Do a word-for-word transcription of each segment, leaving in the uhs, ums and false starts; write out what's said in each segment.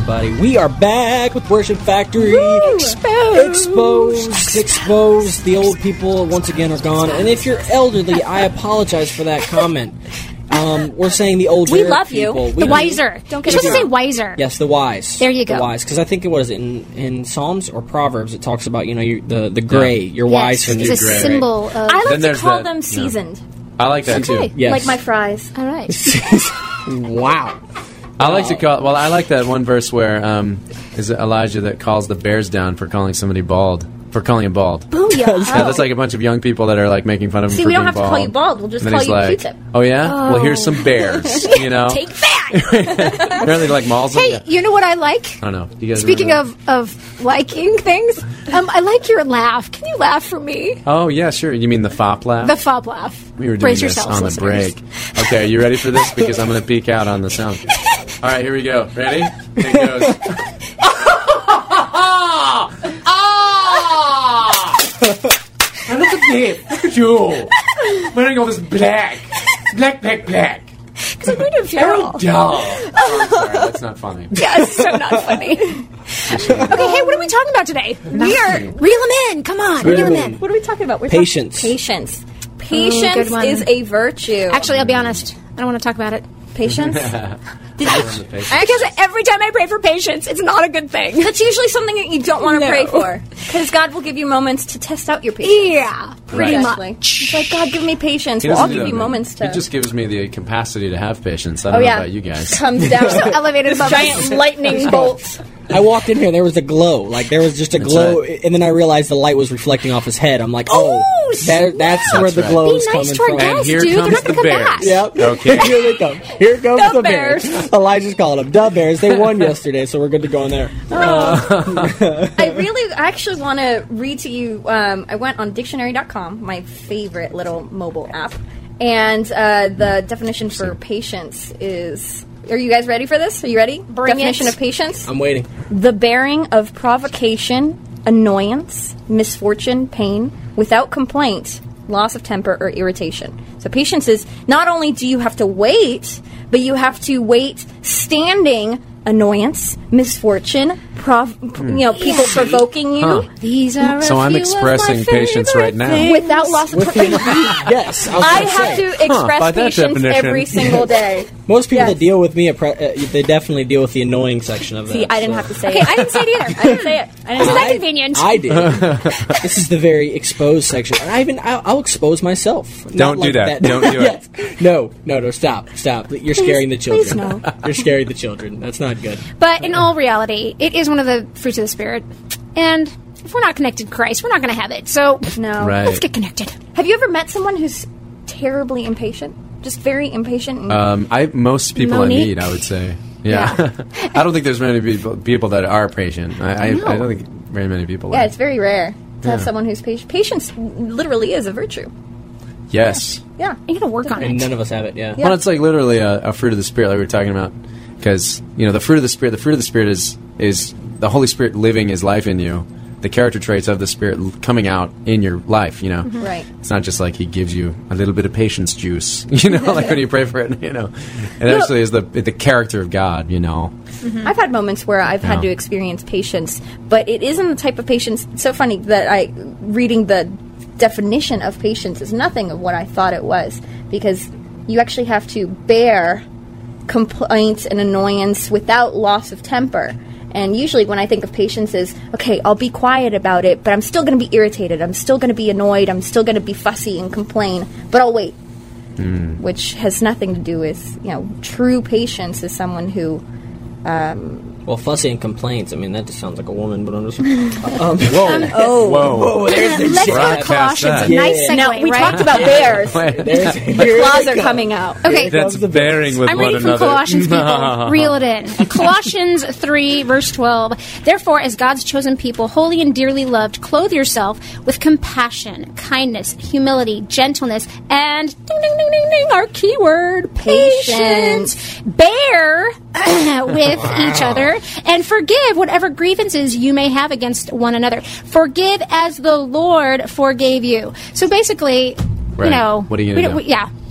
everybody. We are back with Worship Factory. Woo! Exposed. Exposed. Exposed. The old people once again are gone. And if you're elderly, I apologize for that comment. Um, we're saying the older We love you. people. The We- wiser. Don't get You're us supposed to wrong. say wiser. Yes, the wise. There you go. The wise. Because I think it was in, in Psalms or Proverbs, it talks about, you know, you, the, the gray. You're Yes, wise for it's the a gray. symbol of... I like Then to there's call that- them no. seasoned. I like that Okay. too. Yes. Like my fries. All right. Wow. I like to call. Well, I like that one verse where um, is it Elijah that calls the bears down for calling somebody bald, for calling him bald. Booyah. Yeah, that's like a bunch of young people that are like making fun of him. See, for we don't being have to bald. call you bald. We'll just And then call he's you like, Q-tip. oh yeah, well here's some bears. You know, Take that! apparently like mauls them. Hey, Yeah. you know what I like? I don't know. Do you guys Speaking remember of, of liking things, um, I like your laugh. Can you laugh for me? that? Oh yeah, sure. You mean the fop laugh? The fob laugh. We were doing Brace this yourselves, on the listeners. break. Okay, you ready for this? Because I'm going to peek out on the sound. All right, here we go. Ready? Here it goes. And look at this. Look at you. Wearing all this black. Black, black, black. Because I'm going to a funeral. Dull. Oh, I'm sorry, that's not funny. Yeah, it's so not funny. Okay, hey, what are we talking about today? We are... Reel them in. Come on, reel them in. What are we talking about? We're Patience. Talking patience. good Patience one. is a virtue. Actually, I'll be honest. I don't want to talk about it. patience. Did I, because every time I pray for patience, it's not a good thing. That's usually something that you don't want to No. pray for, because God will give you moments to test out your patience. Yeah, pretty Exactly. much. It's like, God, give me patience. He Well, I'll doesn't do give that, you man. moments to. He just gives me the capacity to have patience. I oh don't know yeah, about you guys. comes down. So elevated above giant us. lightning bolts. I walked in here, there was a glow. Like, there was just a That's glow, right. and then I realized the light was reflecting off his head. I'm like, oh, Oh, that, that's snap. where the That's glow right. is Be nice coming to our from. guests. And here dude. They're comes not the gonna come back. bears. Yep. Okay. Here they come. Here comes The the, bears. Bears. Elijah's calling them the Bears. They won yesterday, so we're good to go in there. I really, I actually want to read to you. Um, I went on dictionary dot com, my favorite little mobile app, and uh, the definition for patience is. Are you guys ready for this? Are you ready? Bring definition it. of patience: I'm waiting. the bearing of provocation, annoyance, misfortune, pain, without complaint, loss of temper, or irritation. So patience is not only do you have to wait, but you have to wait standing annoyance, misfortune, prov- you know, people provoking you Huh. These are So a I'm few expressing of my patience favorite right now. things. without loss of With temper. the, yes, I, was I gonna have say. to express by that patience definition. every single day. Most people Yes. that deal with me, are pre- uh, they definitely deal with the annoying section of that. See, I didn't so. have to say Okay, it. I didn't say it either. I didn't say it. I didn't Isn't say that it. convenient? I did. This is the very exposed section. And I even I'll, I'll expose myself. Not Don't do like that. Don't do it. Yes. No, no, no. Stop, stop. You're scaring the please children. no. You're scaring the children. That's not good. But in all reality, it is one of the fruits of the Spirit. And if we're not connected to Christ, we're not going to have it. So No. Right. let's get connected. Have you ever met someone who's terribly impatient? Just very impatient? And Um, I most people Monique? I meet, I would say. Yeah, I don't think there's many people people that are patient. I, I, I don't think very many people. yeah, are. it's very rare to have Yeah. someone who's patient. Patience literally is a virtue. Yes. Yeah. You got to work on And it. none of us have it. Yeah. Yeah. Well, it's like literally a, a fruit of the spirit, like we were talking about. Because you know, the fruit of the spirit, the fruit of the spirit is is the Holy Spirit living His life in you. The character traits of the Spirit l- coming out in your life. You know, Right. It's not just like He gives you a little bit of patience juice. You know, like when you pray for it. You know, it actually is the the character of God. You know. I've had moments where I've had Yeah. to experience patience, but it isn't the type of patience. It's so funny that I, reading the definition of patience is nothing of what I thought it was, because you actually have to bear complaints and annoyance without loss of temper. And usually when I think of patience is, okay, I'll be quiet about it, but I'm still going to be irritated. I'm still going to be annoyed. I'm still going to be fussy and complain, but I'll wait. Which has nothing to do with, you know, true patience is someone who... Well, fussy and complaints. I mean, that just sounds like a woman, but I'm just. Um, whoa. Oh, Whoa. there's the Let's go to Broadcast Colossians. that. A nice Yeah. segue, no, we right? talked about bears. There's, The claws are coming out. Okay, That's comes the bearing with I'm one reading from another. Colossians, people. Reel it in. Colossians three, verse twelve. Therefore, as God's chosen people, holy and dearly loved, clothe yourself with compassion, kindness, humility, gentleness, and ding, ding, ding, ding, ding, our keyword, patience. Patience. Bear with each other and forgive whatever grievances you may have against one another. Forgive as the Lord forgave you. So basically, you Right. know, What are you we gonna don't- do? we- yeah.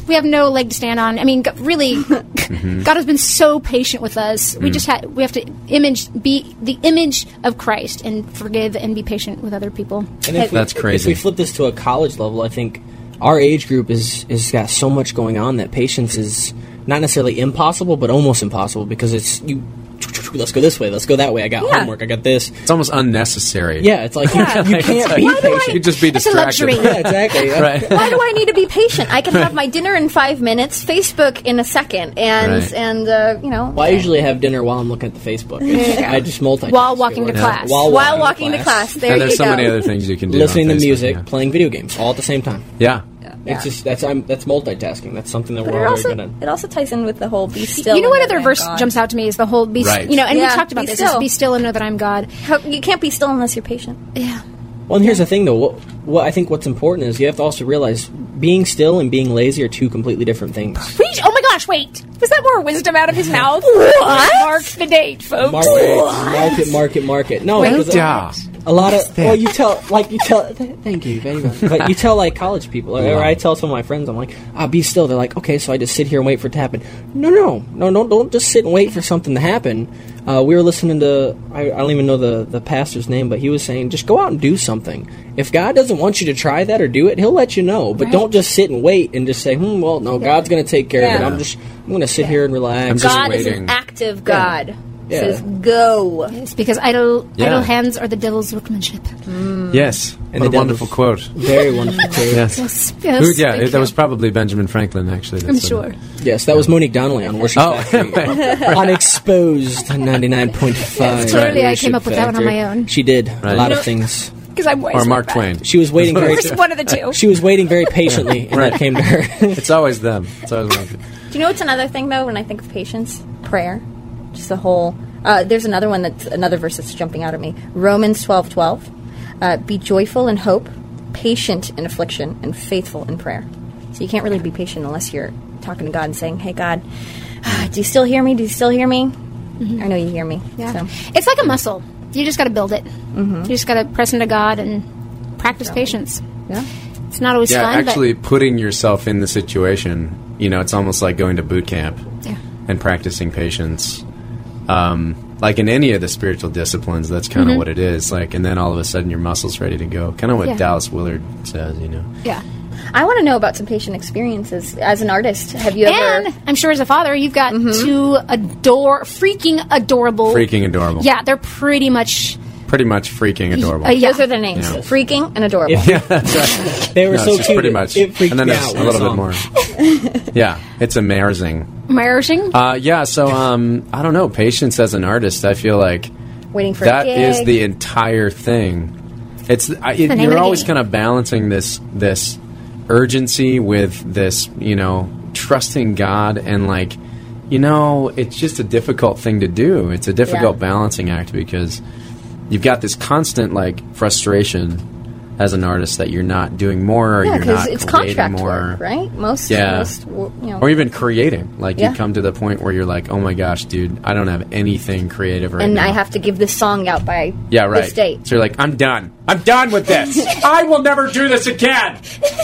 we have no leg to stand on. I mean, g- really, Mm-hmm. God has been so patient with us. We Mm. just ha- we have to image be the image of Christ and forgive and be patient with other people. And if That's we, crazy. If we flip this to a college level, I think our age group is is got so much going on that patience is not necessarily impossible, but almost impossible because it's you. Let's go this way. Let's go that way. I got Yeah. homework. I got this. It's almost unnecessary. Yeah, it's like you, you can't be Why do I- patient. You could just be It's a distracted. luxury. Yeah, exactly. Right. Why do I need to be patient? I can have my dinner in five minutes, Facebook in a second, and Right. and uh, you know. Well, I usually have dinner while I'm looking at the Facebook. It's, I just multitask. While walking to It works. class. While, While walking to class, there And there's you so go. many other things you can do. listening to on Facebook, music, Yeah. playing video games, all at the same time. yeah. It's just that's I'm that's multitasking. That's something that But we're it all also very good at. it also ties in with the whole be still. You know what and know other that verse I'm God. jumps out to me is the whole be, Right. you know, and Yeah, we talked about be this. still. Is be still and know that I'm God. How, you can't be still unless you're patient. Yeah. Well, and here's the thing, though. What, what I think what's important is you have to also realize being still and being lazy are two completely different things. Preach! Oh my gosh! Wait, was that more wisdom out of his mouth? What? Mark the date, folks. Mark it, mark it, mark it, mark it. No, Wait. because Yeah. a lot of well, you tell like you tell. Th- thank you very much. But you tell like college people, or, or I tell some of my friends, I'm like, ah, be still. They're like, okay, so I just sit here and wait for it to happen. No, no, no, no, don't just sit and wait for something to happen. Uh, we were listening to I, I don't even know the the pastor's name, but he was saying just go out and do something. If God doesn't want you to try that or do it, He'll let you know. But Right. don't just sit and wait and just say, hmm, well, no, God's going to take care of it. Yeah. I'm just I'm going to sit here and relax. I'm just God is waiting. an active God. Yeah. Says go. It's because idle Yeah. idle hands are the devil's workmanship. Yes. And what the a wonderful quote. Very wonderful. too. Yes. Yes, yes. Who, yeah, thank it- that you. was probably Benjamin Franklin, actually. I'm That's, uh, sure. Yes, that was Monique Donnelly on Worship Oh. Factory. On Exposed ninety-nine point five. Clearly, I Worship came up with that one on Factory. my own. She did. Right. A lot You of things. Because I'm Or wise Mark like Twain. that. She was waiting very Just one of the two. She was waiting very patiently, and Right. that came to her. It's always them. It's always one of them. Do you know what's another thing though? When I think of patience, prayer, just the whole. Uh, there's another one that's another verse that's jumping out at me. Romans twelve twelve. Uh, be joyful in hope, patient in affliction, and faithful in prayer. So you can't really be patient unless you're talking to God and saying, "Hey God, ah, do you still hear me? Do you still hear me? I know you hear me." Yeah. So. It's like a muscle. You just got to build it. Mm-hmm. You just got to press into God and practice patience. Yeah. It's not always Yeah, fun, actually putting yourself in the situation, you know, it's almost like going to boot camp but yeah. and practicing patience. Um, like in any of the spiritual disciplines, that's kind of Mm-hmm. what it is. Like, and then all of a sudden your muscle's ready to go. Kind of what Yeah. Dallas Willard says, you know. Yeah. I want to know about some patient experiences as an artist. Have you ever? And I'm sure as a father, you've got Mm-hmm. two adore, freaking adorable. Freaking adorable. Yeah, they're pretty much. Pretty much freaking adorable. Uh, yeah. Those are their names: Yeah. freaking and adorable. If- They were No, so it's just cute. pretty it- much. It freaked And then me there's out a when little I bit saw more. them. Yeah, it's amazing. Marishing. Uh, yeah, so um, I don't know. Patience as an artist, I feel like Waiting for that a gig. is the entire thing. It's I, it, the name of you're the always game. kind of balancing this this urgency with this, you know, trusting God and like, you know, it's just a difficult thing to do. It's a difficult Yeah. balancing act because you've got this constant like frustration as an artist that you're not doing more or Yeah, you're because not it's creating contract more. work, right? Most, Yeah. most, w- you know, Or even creating. Like, Yeah. you come to the point where you're like, oh my gosh, dude, I don't have anything creative right and now. I have to give this song out by yeah, right. this date. So you're like, I'm done. I'm done with this. I will never do this again.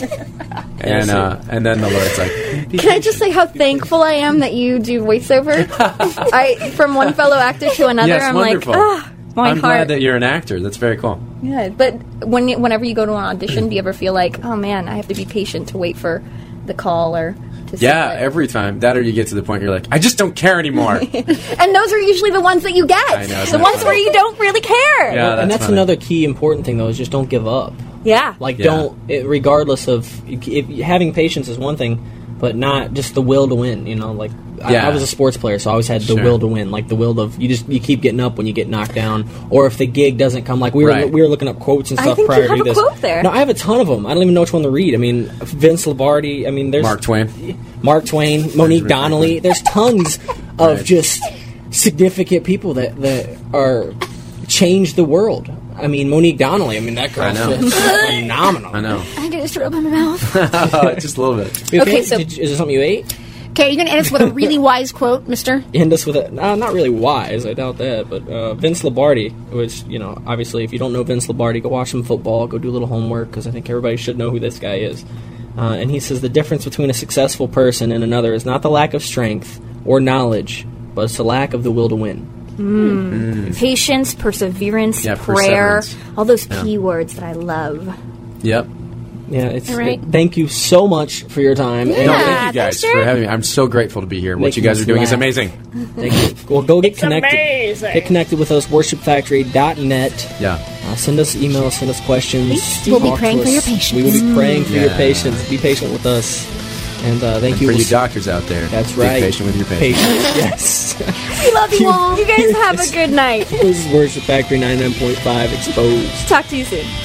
and uh, and then the Lord's like, Can I just say how thankful I am that you do voiceover? I from one fellow actor to another, yes, I'm wonderful. like, ah, my I'm heart. glad that you're an actor. That's very cool. Yeah, but when you, whenever you go to an audition, do you ever feel like, oh man, I have to be patient to wait for the call or to Yeah, submit? every time. That or you get to the point you're like, I just don't care anymore. And those are usually the ones that you get. I know, isn't the that ones funny? where you don't really care. Yeah, and that's that's funny. another key important thing, though, is just don't give up. Yeah. Like, Yeah. don't, it, regardless of, if, having patience is one thing, but not just the will to win, you know, like, Yeah. I, I was a sports player, so I always had the Sure. will to win, like the will of, you just, you keep getting up when you get knocked down, or if the gig doesn't come, like, we were, Right. we were looking up quotes and I stuff think prior you have to a this. quote there. No, I have a ton of them. I don't even know which one to read. I mean, Vince Lombardi, I mean, there's... Mark Twain. Mark Twain, Monique Donnelly, there's tons of Right. just significant people that, that are, changed the world. I mean, Monique Donnelly, I mean, that girl's I know. just phenomenal. I know. I get a stroke in my mouth. Just a little bit. Okay, Okay, so- did you- is it something you ate? Okay, you're gonna end us with a really wise quote, Mister. End us with a uh, not really wise, I doubt that, but uh, Vince Lombardi, which, you know, obviously if you don't know Vince Lombardi, go watch some football, go do a little homework, because I think everybody should know who this guy is. Uh, and he says the difference between a successful person and another is not the lack of strength or knowledge, but it's the lack of the will to win. Mm. Mm. Patience, perseverance, yeah, prayer, perseverance. all those Yeah. P words that I love. Yep. Yeah, it's. Right. It, thank you so much for your time. Yeah. And No, thank you guys thanks, for Jared. having me. I'm so grateful to be here. What Making you guys are us doing is laugh. amazing. thank you. Well, go get connected. Get connected with us. worship factory dot net. Yeah. Uh, send us emails. Send us questions. We'll be Talk to praying for us. your patience. We will be praying for your Yeah. patience. Be patient with us. And uh, thank And you. for We'll you see- doctors out there, That's be right. patient with your patients. Patience. Yes. We love you all. You guys have a good night. This is Worship Factory ninety-nine point five Exposed. Talk to you soon.